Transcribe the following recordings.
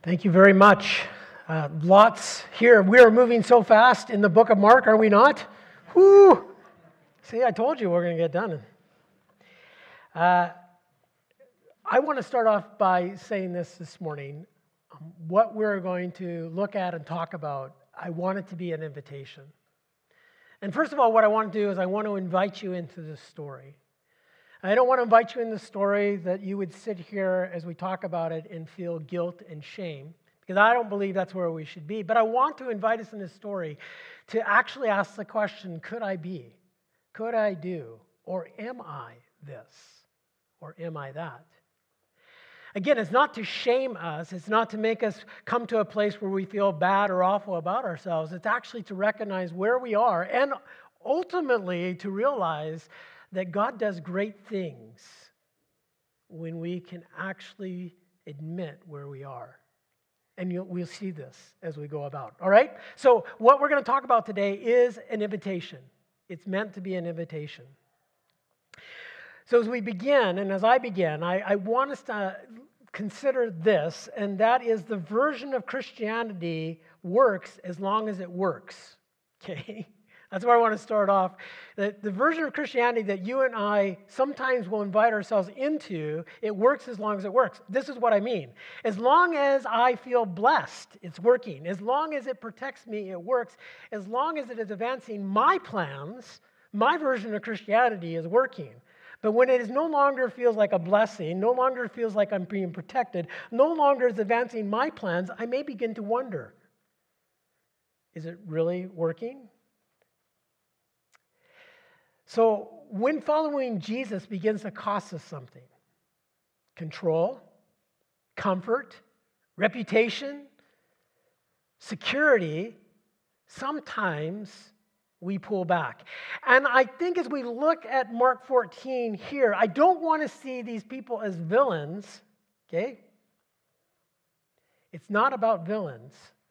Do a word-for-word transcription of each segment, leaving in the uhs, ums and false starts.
Thank you very much. Uh, lots here. We are moving so fast in the book of Mark, are we not? Whoo! See, I told you we're going to get done. Uh, I want to start off by saying this this morning. Um, what we're going to look at and talk about, I want it to be an invitation. And first of all, what I want to do is I want to invite you into this story. I don't want to invite you in the story that you would sit here as we talk about it and feel guilt and shame, because I don't believe that's where we should be. But I want to invite us in this story to actually ask the question, could I be? Could I do? Or am I this? Or am I that? Again, it's not to shame us. It's not to make us come to a place where we feel bad or awful about ourselves. It's actually to recognize where we are and ultimately to realize that God does great things when we can actually admit where we are. And you'll, we'll see this as we go about. All right? So what we're going to talk about today is an invitation. It's meant to be an invitation. So as we begin, and as I begin, I, I want us to consider this, and that is the version of Christianity works as long as it works. Okay? That's where I want to start off. The, the version of Christianity that you and I sometimes will invite ourselves into, it works as long as it works. This is what I mean. As long as I feel blessed, it's working. As long as it protects me, it works. As long as it is advancing my plans, my version of Christianity is working. But when it is no longer feels like a blessing, no longer feels like I'm being protected, no longer is advancing my plans, I may begin to wonder, is it really working? So when following Jesus begins to cost us something, control, comfort, reputation, security, sometimes we pull back. And I think as we look at Mark fourteen here, I don't want to see these people as villains, okay? It's not about villains.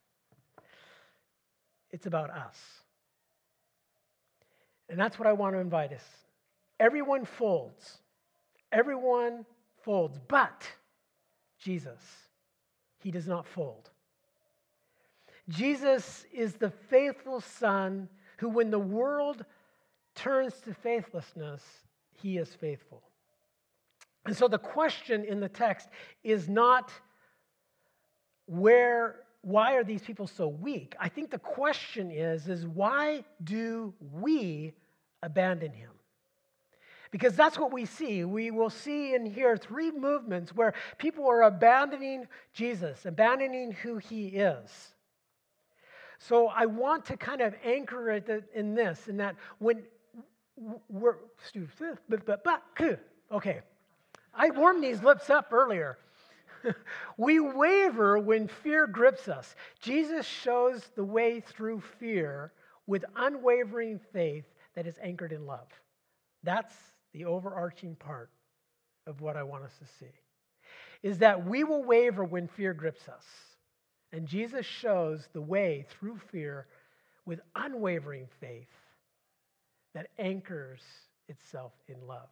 It's about us. And that's what I want to invite us. Everyone folds. Everyone folds. But Jesus, he does not fold. Jesus is the faithful Son who, when the world turns to faithlessness, he is faithful. And so the question in the text is not where, why are these people so weak? I think the question is, is why do we abandon him? Because that's what we see. We will see and hear three movements where people are abandoning Jesus, abandoning who he is. So I want to kind of anchor it in this, in that when we're, okay, I warmed these lips up earlier. We waver when fear grips us. Jesus shows the way through fear with unwavering faith that is anchored in love. That's the overarching part of what I want us to see, is that we will waver when fear grips us. And Jesus shows the way through fear with unwavering faith that anchors itself in love.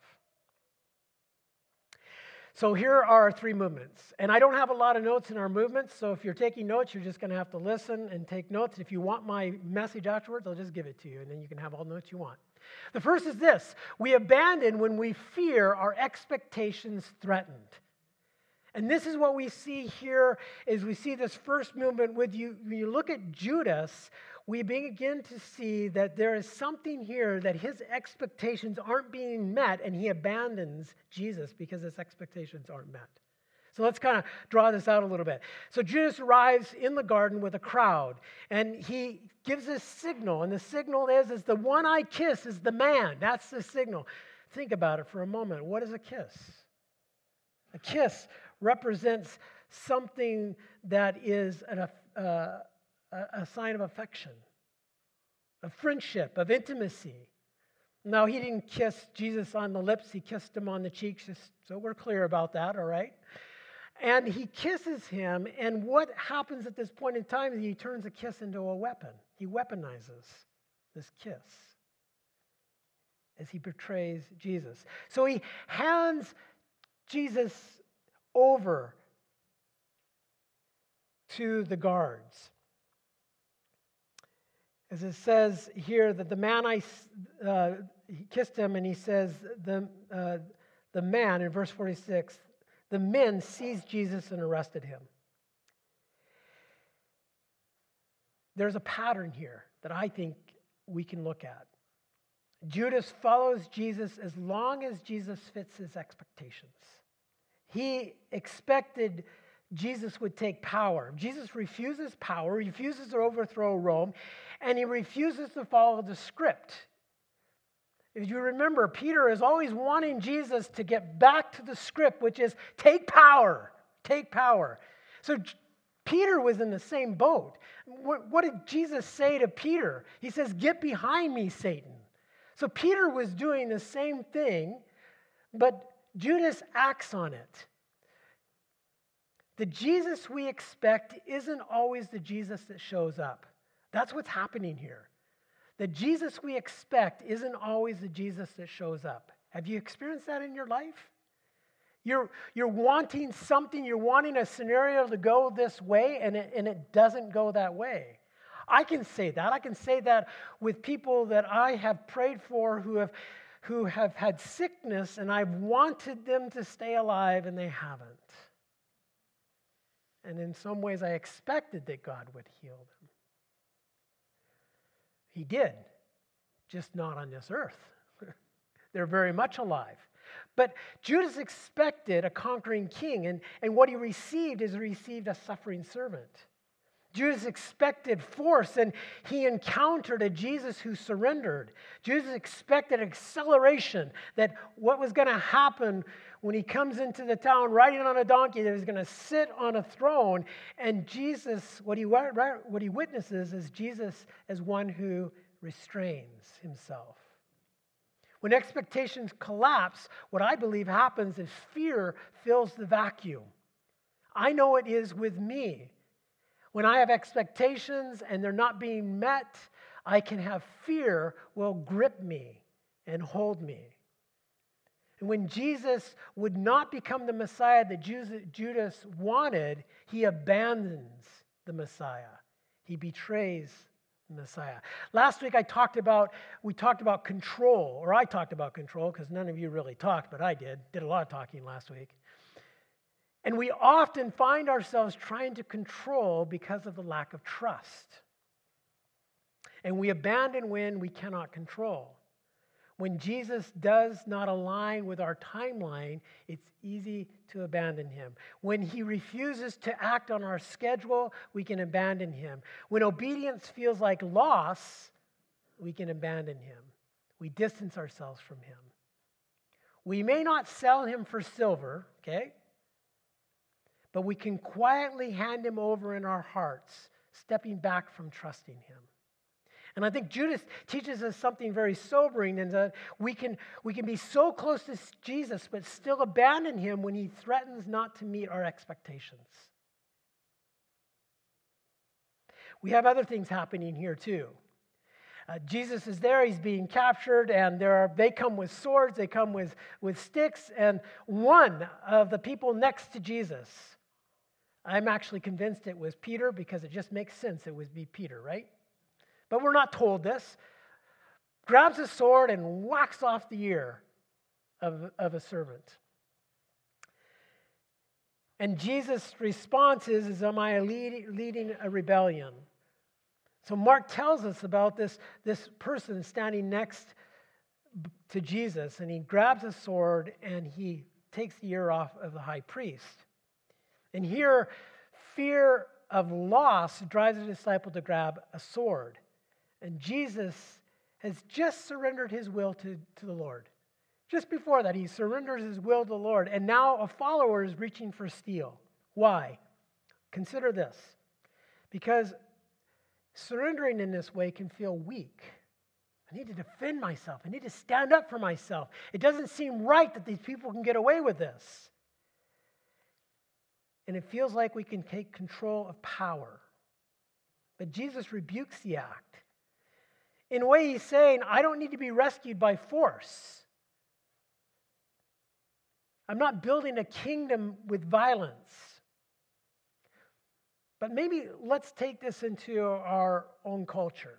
So here are our three movements. And I don't have a lot of notes in our movements, so if you're taking notes, you're just going to have to listen and take notes. If you want my message afterwards, I'll just give it to you, and then you can have all the notes you want. The first is this: we abandon when we fear our expectations threatened. And this is what we see here as we see this first movement with you. When you look at Judas, we begin to see that there is something here that his expectations aren't being met, and he abandons Jesus because his expectations aren't met. So let's kind of draw this out a little bit. So Judas arrives in the garden with a crowd, and he gives a signal, and the signal is, is the one I kiss is the man. That's the signal. Think about it for a moment. What is a kiss? A kiss represents something that is an, uh, a sign of affection, of friendship, of intimacy. Now, he didn't kiss Jesus on the lips. He kissed him on the cheeks, just so we're clear about that, all right? And he kisses him, and what happens at this point in time is he turns a kiss into a weapon. He weaponizes this kiss as he betrays Jesus. So he hands Jesus over to the guards. As it says here that the man I uh, he kissed him, and he says the uh, the man in verse forty-six, the men seized Jesus and arrested him. There's a pattern here that I think we can look at. Judas follows Jesus as long as Jesus fits his expectations. He expected Jesus would take power. Jesus refuses power, refuses to overthrow Rome, and he refuses to follow the script. If you remember, Peter is always wanting Jesus to get back to the script, which is take power, take power. So Peter was in the same boat. What, what did Jesus say to Peter? He says, "Get behind me, Satan." So Peter was doing the same thing, but Judas acts on it. The Jesus we expect isn't always the Jesus that shows up. That's what's happening here. The Jesus we expect isn't always the Jesus that shows up. Have you experienced that in your life? You're, you're wanting something, you're wanting a scenario to go this way, and it, and it doesn't go that way. I can say that. I can say that with people that I have prayed for who have, who have had sickness, and I've wanted them to stay alive, and they haven't. And in some ways, I expected that God would heal them. He did, just not on this earth. They're very much alive. But Judas expected a conquering king, and, and what he received is he received a suffering servant. Judas expected force, and he encountered a Jesus who surrendered. Judas expected acceleration, that what was going to happen when he comes into the town riding on a donkey, that he was going to sit on a throne. And Jesus, what he, what he witnesses is Jesus as one who restrains himself. When expectations collapse, what I believe happens is fear fills the vacuum. I know it is with me. When I have expectations and they're not being met, I can have fear will grip me and hold me. And when Jesus would not become the Messiah that Judas wanted, he abandons the Messiah. He betrays the Messiah. Last week I talked about, we talked about control, or I talked about control because none of you really talked, but I did. Did a lot of talking last week. And we often find ourselves trying to control because of the lack of trust. And we abandon when we cannot control. When Jesus does not align with our timeline, it's easy to abandon him. When he refuses to act on our schedule, we can abandon him. When obedience feels like loss, we can abandon him. We distance ourselves from him. We may not sell him for silver, okay? But we can quietly hand him over in our hearts, stepping back from trusting him. And I think Judas teaches us something very sobering, in that we can, we can be so close to Jesus, but still abandon him when he threatens not to meet our expectations. We have other things happening here too. Uh, Jesus is there, he's being captured, and there are, they come with swords, they come with, with sticks, and one of the people next to Jesus, I'm actually convinced it was Peter, because it just makes sense it would be Peter, right? But we're not told this, grabs a sword and whacks off the ear of, of a servant. And Jesus' response is, is am I lead, leading a rebellion? So Mark tells us about this, this person standing next to Jesus, and he grabs a sword and he takes the ear off of the high priest. And here, fear of loss drives the disciple to grab a sword. And Jesus has just surrendered his will to, to the Lord. Just before that, he surrenders his will to the Lord. And now a follower is reaching for steel. Why? Consider this. Because surrendering in this way can feel weak. I need to defend myself. I need to stand up for myself. It doesn't seem right that these people can get away with this. And it feels like we can take control of power. But Jesus rebukes the act. In a way, he's saying, I don't need to be rescued by force. I'm not building a kingdom with violence. But maybe let's take this into our own culture.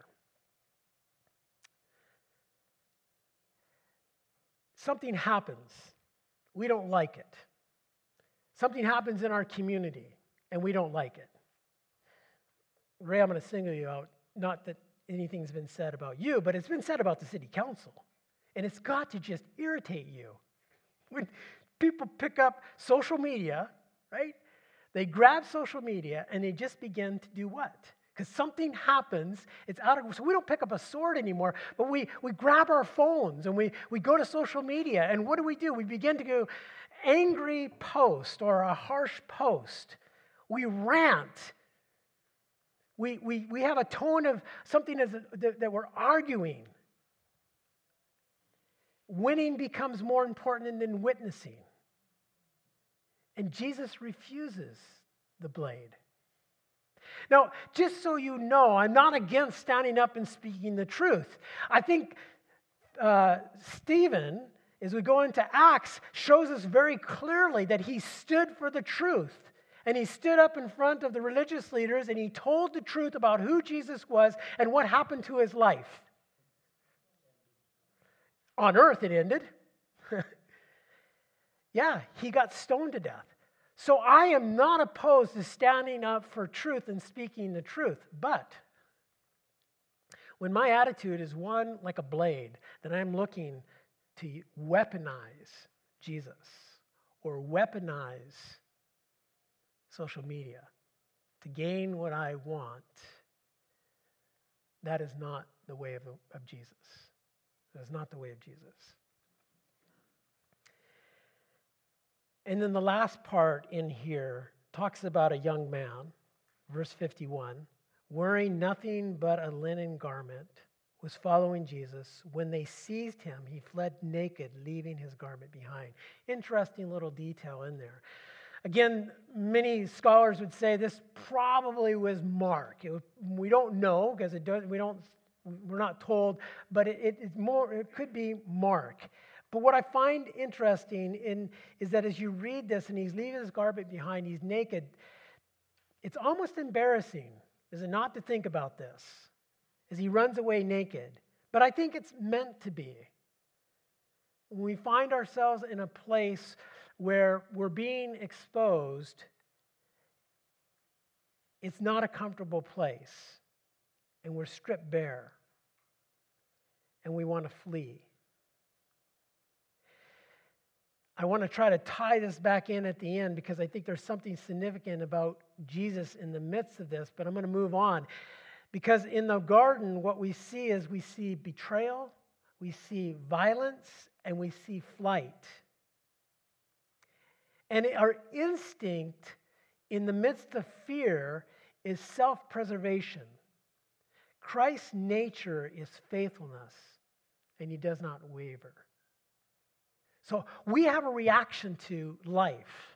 Something happens. We don't like it. Something happens in our community, and we don't like it. Ray, I'm going to single you out. Not that anything's been said about you, but it's been said about the city council. And it's got to just irritate you. When people pick up social media, right? They grab social media and they just begin to do what? Because something happens, it's out of, so we don't pick up a sword anymore, but we, we grab our phones and we, we go to social media, and what do we do? We begin to go angry post or a harsh post. We rant. We, we, we have a tone of something as a, that, that we're arguing. Winning becomes more important than witnessing. And Jesus refuses the blade. Now, just so you know, I'm not against standing up and speaking the truth. I think uh, Stephen, as we go into Acts, shows us very clearly that he stood for the truth. And he stood up in front of the religious leaders and he told the truth about who Jesus was and what happened to his life. On earth it ended. Yeah, he got stoned to death. So I am not opposed to standing up for truth and speaking the truth. But when my attitude is one like a blade, then I'm looking to weaponize Jesus or weaponize social media to gain what I want, that is not the way of, of Jesus. That is not the way of Jesus. And then the last part in here talks about a young man, verse fifty-one, wearing nothing but a linen garment, was following Jesus. When they seized him, he fled naked, leaving his garment behind. Interesting little detail in there. Again, many scholars would say this probably was Mark. It, we don't know because it does, we don't, we're not told, but it, it, it's more. It could be Mark. But what I find interesting in is that as you read this and he's leaving his garment behind, he's naked. It's almost embarrassing, is it not, to think about this as he runs away naked? But I think it's meant to be. When we find ourselves in a place where we're being exposed, it's not a comfortable place, and we're stripped bare, and we want to flee. I want to try to tie this back in at the end because I think there's something significant about Jesus in the midst of this, but I'm going to move on. Because in the garden, what we see is we see betrayal, we see violence, and we see flight. And our instinct in the midst of fear is self-preservation. Christ's nature is faithfulness, and he does not waver. So we have a reaction to life.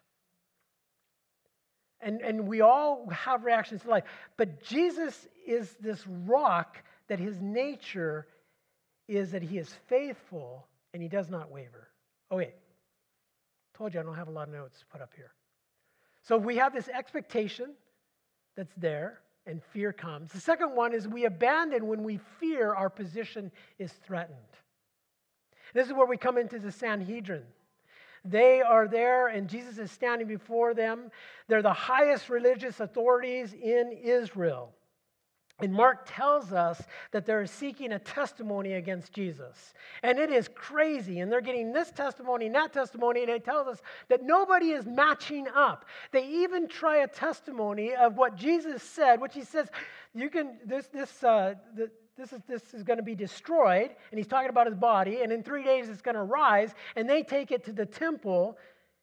And, and we all have reactions to life. But Jesus is this rock that his nature is that he is faithful and he does not waver. Oh, wait. Told you I don't have a lot of notes put up here. So we have this expectation that's there and fear comes. The second one is we abandon when we fear our position is threatened. This is where we come into the Sanhedrin. They are there, and Jesus is standing before them. They're the highest religious authorities in Israel. And Mark tells us that they're seeking a testimony against Jesus. And it is crazy. And they're getting this testimony and that testimony, and it tells us that nobody is matching up. They even try a testimony of what Jesus said, which he says, you can, this, this, uh, the, This is, this is going to be destroyed, and he's talking about his body, and in three days it's going to rise, and they take it to the temple.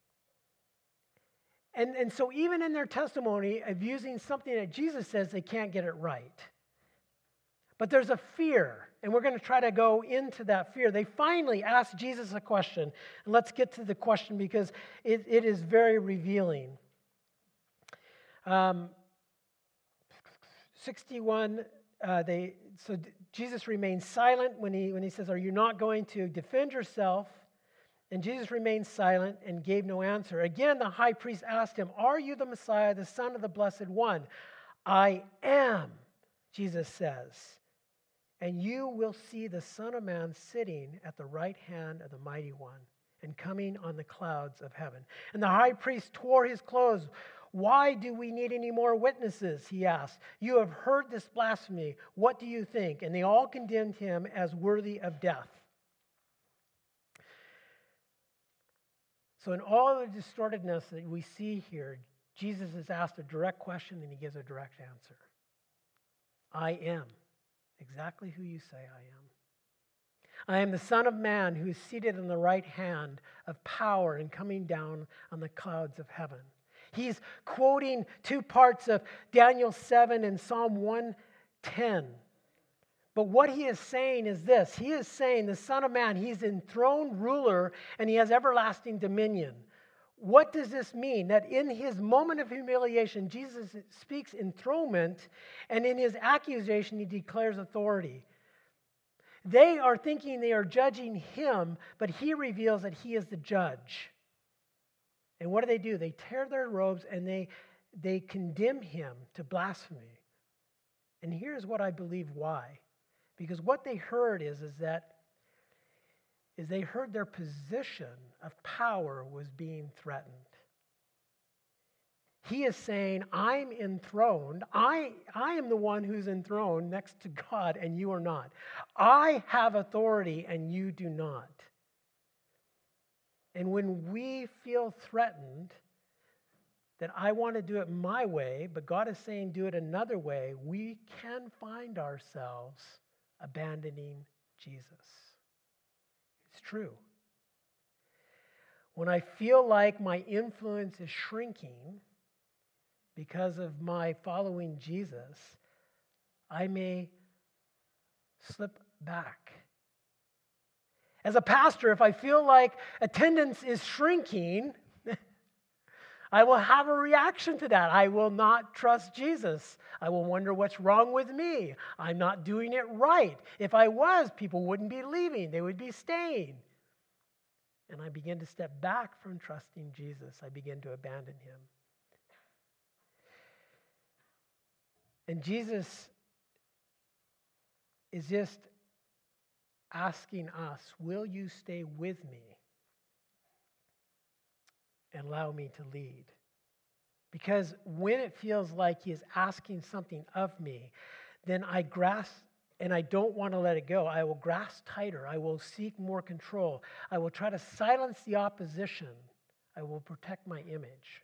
And, and so even in their testimony of using something that Jesus says, they can't get it right. But there's a fear, and we're going to try to go into that fear. They finally ask Jesus a question, and let's get to the question because it, it is very revealing. Um, sixty-one... Uh, they so Jesus remains silent when he when he says, "Are you not going to defend yourself?" And Jesus remained silent and gave no answer. Again, the high priest asked him, "Are you the Messiah, the Son of the Blessed One?" I am, Jesus says, and you will see the Son of Man sitting at the right hand of the Mighty One and coming on the clouds of heaven. And the high priest tore his clothes. Why do we need any more witnesses? He asked. You have heard this blasphemy. What do you think? And they all condemned him as worthy of death. So in all the distortedness that we see here, Jesus is asked a direct question and he gives a direct answer. I am exactly who you say I am. I am the Son of Man who is seated on the right hand of power and coming down on the clouds of heaven. He's quoting two parts of Daniel seven and Psalm one ten. But what he is saying is this. He is saying the Son of Man, he's enthroned ruler and he has everlasting dominion. What does this mean? That in his moment of humiliation, Jesus speaks enthronement, and in his accusation, he declares authority. They are thinking they are judging him, but he reveals that he is the judge. And what do they do? They tear their robes and they, they condemn him to blasphemy. And here's what I believe why. Because what they heard is, is that is they heard their position of power was being threatened. He is saying, I'm enthroned. I, I am the one who's enthroned next to God, and you are not. I have authority, and you do not. And when we feel threatened that I want to do it my way, but God is saying do it another way, we can find ourselves abandoning Jesus. It's true. When I feel like my influence is shrinking because of my following Jesus, I may slip back. As a pastor, if I feel like attendance is shrinking, I will have a reaction to that. I will not trust Jesus. I will wonder what's wrong with me. I'm not doing it right. If I was, people wouldn't be leaving. They would be staying. And I begin to step back from trusting Jesus. I begin to abandon him. And Jesus is just asking us, will you stay with me and allow me to lead? Because when it feels like he is asking something of me, then I grasp, and I don't want to let it go. I will grasp tighter. I will seek more control. I will try to silence the opposition. I will protect my image.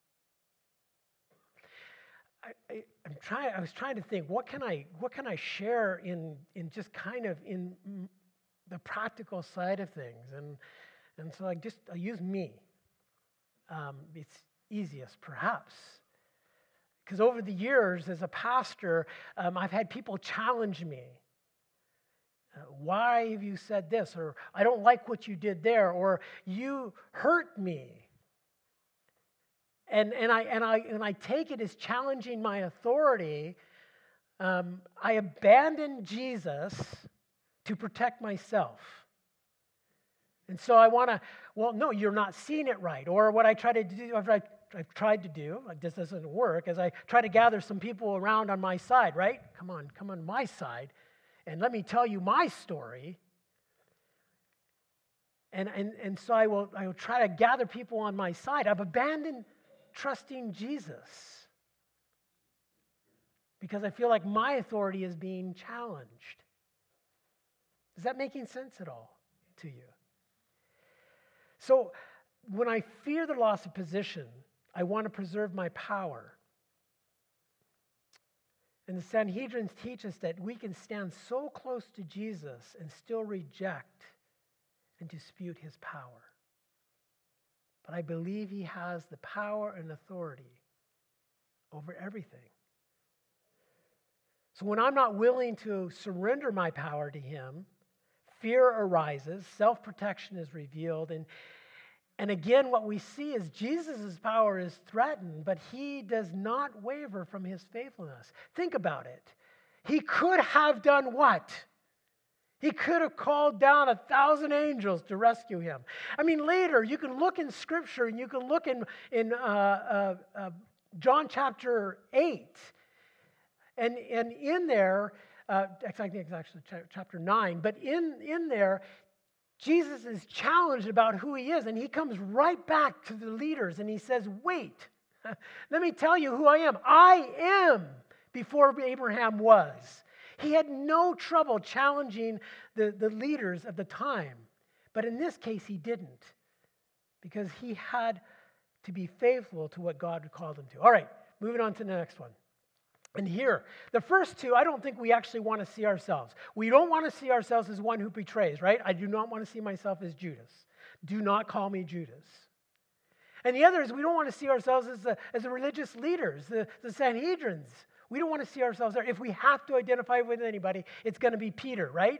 I, I, I'm trying. I was trying to think, what can I, what can I share in, in just kind of in the practical side of things? And, and so I just, I use me. Um, it's easiest, perhaps. Because over the years, as a pastor, um, I've had people challenge me. Uh, Why have you said this? Or I don't like what you did there. Or you hurt me. And, and, I, and, I, and I take it as challenging my authority. Um, I abandon Jesus to protect myself. And so I want to, well, no, you're not seeing it right. Or what I try to do, I've, I've tried to do, like this doesn't work, is I try to gather some people around on my side, right? Come on, come on my side, and let me tell you my story. And, and, and so I will, I will try to gather people on my side. I've abandoned trusting Jesus because I feel like my authority is being challenged. Is that making sense at all to you? So when I fear the loss of position, I want to preserve my power. And the Sanhedrin teach us that we can stand so close to Jesus and still reject and dispute his power. But I believe he has the power and authority over everything. So when I'm not willing to surrender my power to him, fear arises, self-protection is revealed, and, and again what we see is Jesus' power is threatened, but he does not waver from his faithfulness. Think about it. He could have done what? He could have called down a thousand angels to rescue him. I mean, later, you can look in Scripture, and you can look in, in uh, uh, uh, John chapter eight, And, and in there, uh, I think it's actually chapter nine, but in, in there, Jesus is challenged about who he is, and he comes right back to the leaders, and he says, wait, let me tell you who I am. I am before Abraham was. He had no trouble challenging the, the leaders of the time, but in this case, he didn't, because he had to be faithful to what God called him to. All right, moving on to the next one. And here, the first two, I don't think we actually want to see ourselves. We don't want to see ourselves as one who betrays, right? I do not want to see myself as Judas. Do not call me Judas. And the other is we don't want to see ourselves as the, as the religious leaders, the, the Sanhedrins. We don't want to see ourselves there. If we have to identify with anybody, it's going to be Peter, right?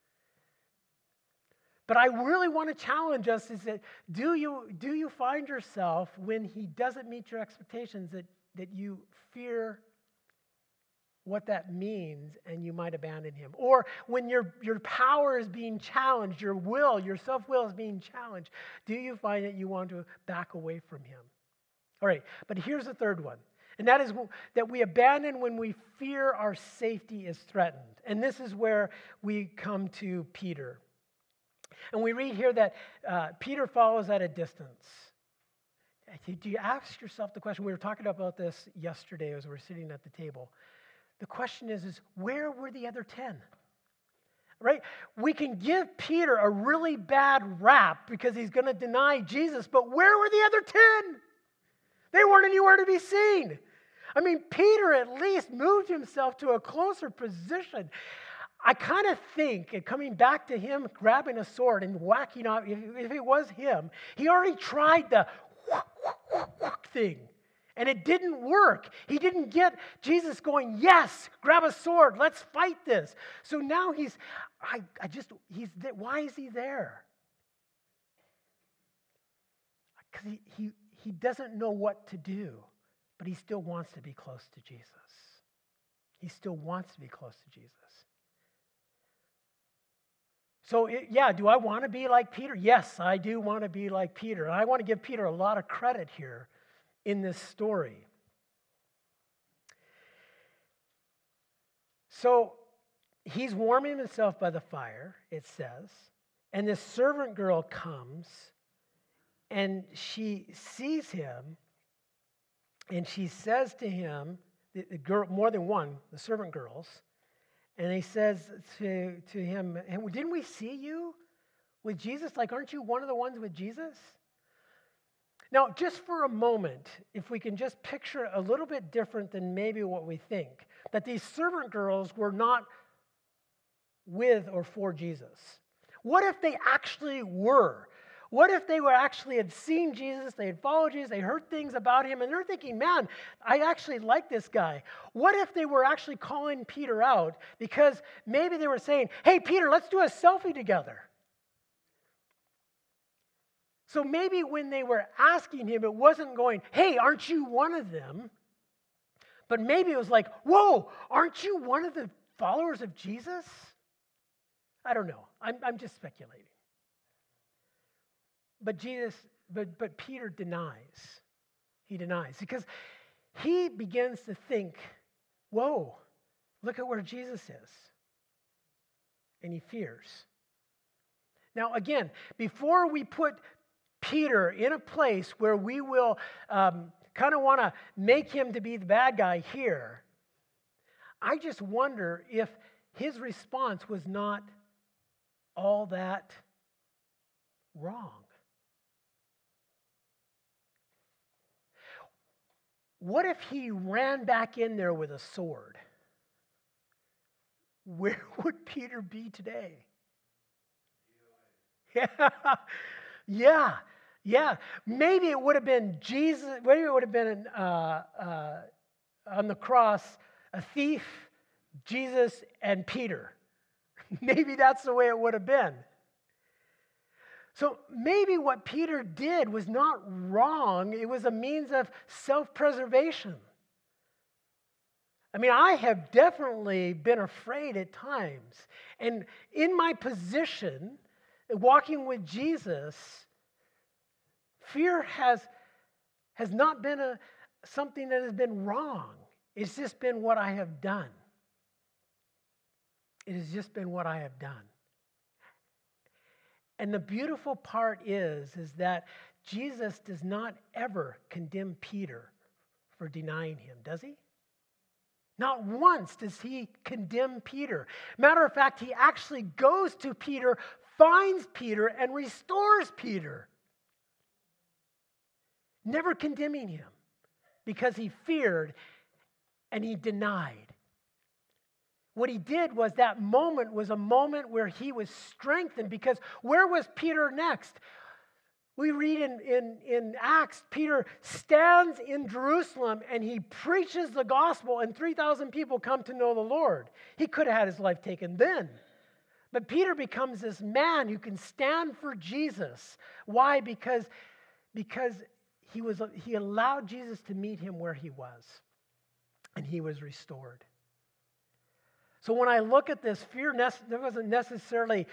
But I really want to challenge us is that do you, do you find yourself when he doesn't meet your expectations that, that you fear what that means and you might abandon him? Or when your, your power is being challenged, your will, your self-will is being challenged, do you find that you want to back away from him? All right, but here's the third one. And that is that we abandon when we fear our safety is threatened. And this is where we come to Peter. And we read here that uh, Peter follows at a distance. Do you ask yourself the question? We were talking about this yesterday as we were sitting at the table. The question is, is where were the other ten? Right? We can give Peter a really bad rap because he's going to deny Jesus, but where were the other ten? They weren't anywhere to be seen. I mean, Peter at least moved himself to a closer position. I kind of think, and coming back to him grabbing a sword and whacking off, if, if it was him, he already tried the whack, whack, whack, whack thing. And it didn't work. He didn't get Jesus going, yes, grab a sword, let's fight this. So now he's, I, I just, he's, why is he there? Because he, he, he doesn't know what to do, but he still wants to be close to Jesus. He still wants to be close to Jesus. So, it, yeah, do I want to be like Peter? Yes, I do want to be like Peter. And I want to give Peter a lot of credit here in this story. So he's warming himself by the fire, it says, and this servant girl comes and she sees him and she says to him, the, the girl, more than one, the servant girls, and he says to, to him, didn't we see you with Jesus? Like, aren't you one of the ones with Jesus? Now, just for a moment, if we can just picture a little bit different than maybe what we think, that these servant girls were not with or for Jesus. What if they actually were? What if they were actually had seen Jesus, they had followed Jesus, they heard things about him, and they're thinking, man, I actually like this guy. What if they were actually calling Peter out because maybe they were saying, hey, Peter, let's do a selfie together. So maybe when they were asking him, it wasn't going, hey, aren't you one of them? But maybe it was like, whoa, aren't you one of the followers of Jesus? I don't know. I'm, I'm just speculating. But Jesus, but, but Peter denies. He denies because he begins to think, whoa, look at where Jesus is. And he fears. Now, again, before we put Peter in a place where we will um, kind of want to make him to be the bad guy here, I just wonder if his response was not all that wrong. What if he ran back in there with a sword? Where would Peter be today? Yeah. Yeah, yeah. Maybe it would have been Jesus, maybe it would have been uh, uh, on the cross, a thief, Jesus, and Peter. Maybe that's the way it would have been. So maybe what Peter did was not wrong. It was a means of self-preservation. I mean, I have definitely been afraid at times. And in my position, walking with Jesus, fear has, has not been a, something that has been wrong. It's just been what I have done. It has just been what I have done. And the beautiful part is, is that Jesus does not ever condemn Peter for denying him, does he? Not once does he condemn Peter. Matter of fact, he actually goes to Peter, finds Peter, and restores Peter. Never condemning him because he feared and he denied. What he did was that moment was a moment where he was strengthened, because where was Peter next? We read in, in, in Acts, Peter stands in Jerusalem and he preaches the gospel, and three thousand people come to know the Lord. He could have had his life taken then. But Peter becomes this man who can stand for Jesus. Why? Because, because he, was, he allowed Jesus to meet him where he was, and he was restored. So when I look at this, fear ne- wasn't necessarily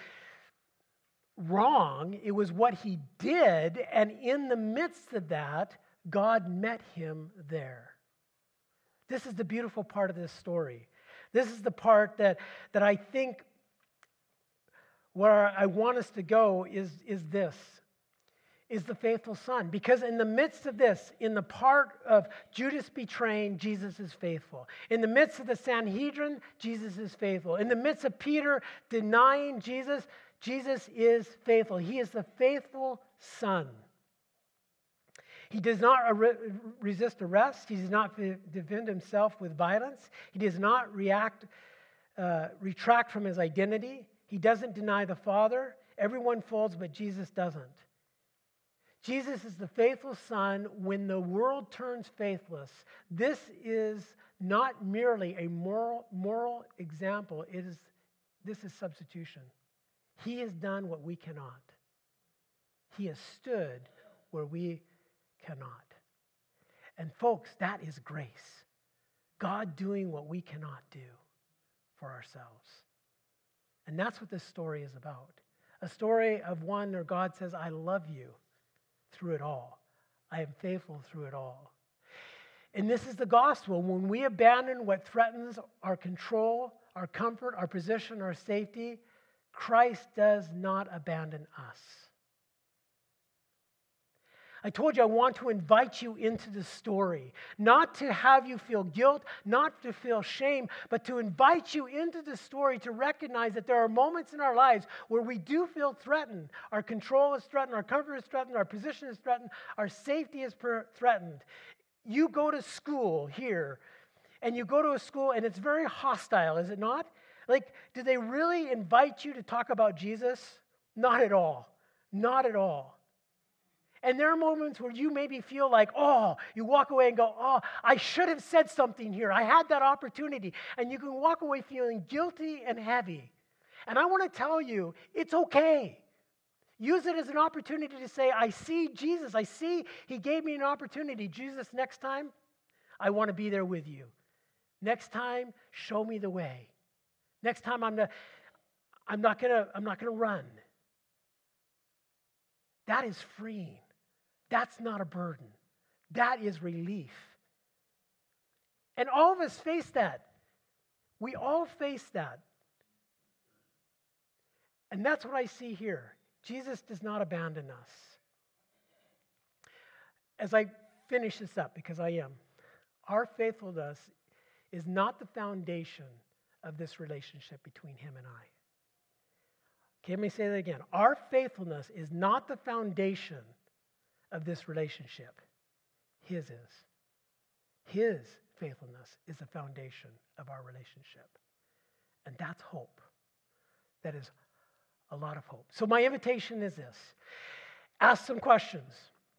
wrong. It was what he did, and in the midst of that, God met him there. This is the beautiful part of this story. This is the part that, that I think where I want us to go is, is this, is the faithful son. Because in the midst of this, in the part of Judas betraying, Jesus is faithful. In the midst of the Sanhedrin, Jesus is faithful. In the midst of Peter denying Jesus, Jesus is faithful. He is the faithful son. He does not ar- resist arrest. He does not defend himself with violence. He does not react, uh, retract from his identity. He doesn't deny the Father. Everyone falls, but Jesus doesn't. Jesus is the faithful son when the world turns faithless. This is not merely a moral, moral example. It is, this is substitution. He has done what we cannot. He has stood where we cannot. And folks, that is grace. God doing what we cannot do for ourselves. And that's what this story is about. A story of one where God says, I love you through it all. I am faithful through it all. And this is the gospel. When we abandon what threatens our control, our comfort, our position, our safety, Christ does not abandon us. I told you I want to invite you into the story, not to have you feel guilt, not to feel shame, but to invite you into the story to recognize that there are moments in our lives where we do feel threatened. Our control is threatened, our comfort is threatened, our position is threatened, our safety is per- threatened. You go to school here, and you go to a school and it's very hostile, is it not? Like, do they really invite you to talk about Jesus? Not at all. Not at all. And there are moments where you maybe feel like, oh, you walk away and go, oh, I should have said something here. I had that opportunity. And you can walk away feeling guilty and heavy. And I want to tell you, it's okay. Use it as an opportunity to say, I see Jesus. I see he gave me an opportunity. Jesus, next time, I want to be there with you. Next time, show me the way. Next time, I'm not, I'm not gonna, I'm not gonna run. That is freeing. That's not a burden. That is relief. And all of us face that. We all face that. And that's what I see here. Jesus does not abandon us. As I finish this up, because I am, our faithfulness is not the foundation of this relationship between him and I. Okay, let me say that again. Our faithfulness is not the foundation of this relationship. His is. His faithfulness is the foundation of our relationship. And that's hope. That is a lot of hope. So my invitation is this. Ask some questions.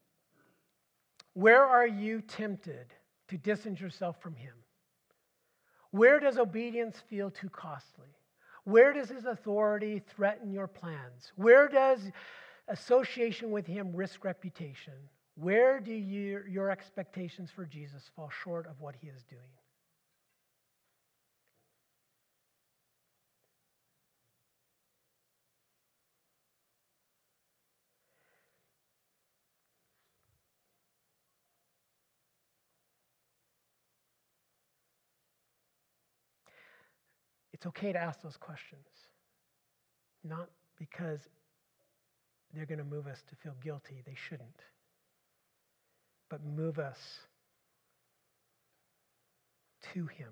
Where are you tempted to distance yourself from him? Where does obedience feel too costly? Where does his authority threaten your plans? Where does association with him risk reputation? Where do you, your expectations for Jesus fall short of what he is doing? It's okay to ask those questions, not because they're going to move us to feel guilty. They shouldn't. But move us to him.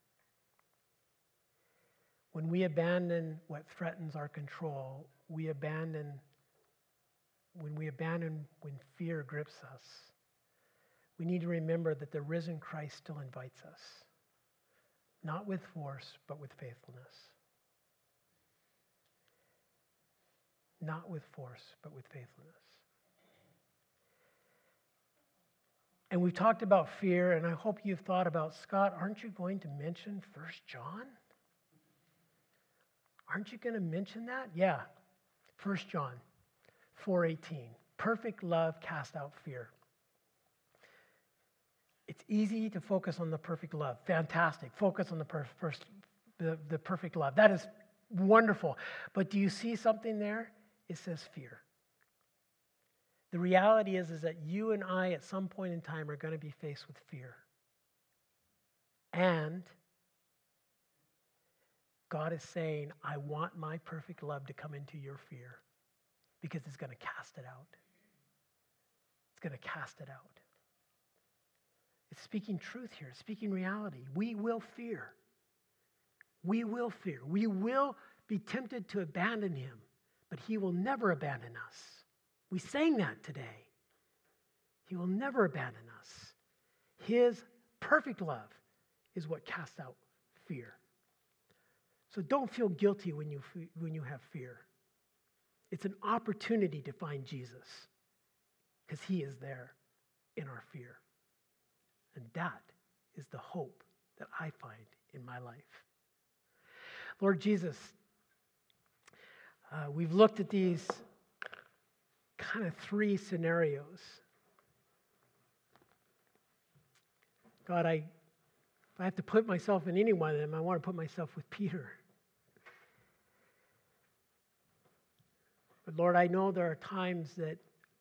When we abandon what threatens our control, we abandon, when we abandon when fear grips us, we need to remember that the risen Christ still invites us, not with force, but with faithfulness. Not with force, but with faithfulness. And we've talked about fear, and I hope you've thought about, Scott, aren't you going to mention First John? Aren't you going to mention that? Yeah, First John four eighteen. Perfect love casts out fear. It's easy to focus on the perfect love. Fantastic. Focus on the, per- first, the, the perfect love. That is wonderful. But do you see something there? It says fear. The reality is, is that you and I at some point in time are going to be faced with fear. And God is saying, I want my perfect love to come into your fear because it's going to cast it out. It's going to cast it out. It's speaking truth here, it's speaking reality. We will fear. We will fear. We will be tempted to abandon him, but he will never abandon us. We sang that today. He will never abandon us. His perfect love is what casts out fear. So don't feel guilty when you, when you have fear. It's an opportunity to find Jesus because he is there in our fear. And that is the hope that I find in my life. Lord Jesus, uh, we've looked at these kind of three scenarios. God, I, if I have to put myself in any one of them, I want to put myself with Peter. But Lord, I know there are times that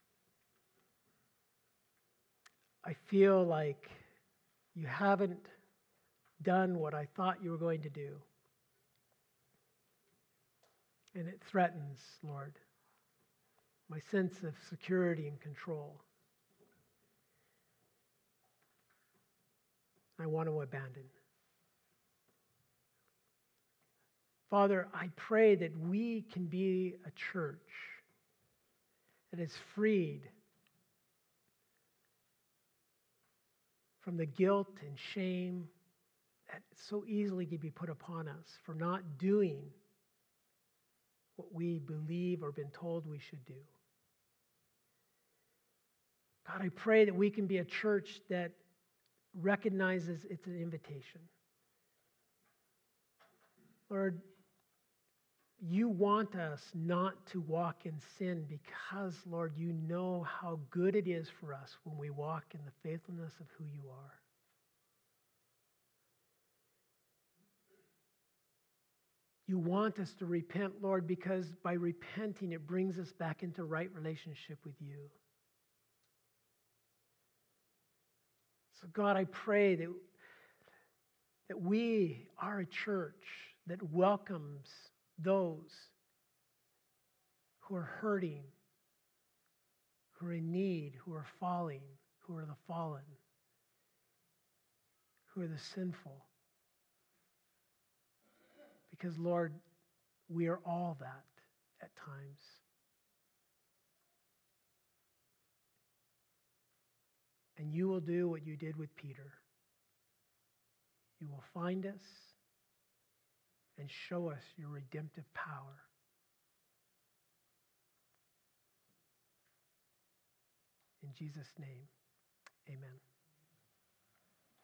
I feel like you haven't done what I thought you were going to do. And it threatens, Lord, my sense of security and control. I want to abandon. Father, I pray that we can be a church that is freed from the guilt and shame that so easily can be put upon us for not doing what we believe or been told we should do. God, I pray that we can be a church that recognizes it's an invitation. Lord, you want us not to walk in sin because, Lord, you know how good it is for us when we walk in the faithfulness of who you are. You want us to repent, Lord, because by repenting, it brings us back into right relationship with you. So, God, I pray that, that we are a church that welcomes those who are hurting, who are in need, who are falling, who are the fallen, who are the sinful. Because, Lord, we are all that at times. And you will do what you did with Peter. You will find us and show us your redemptive power. In Jesus' name, amen.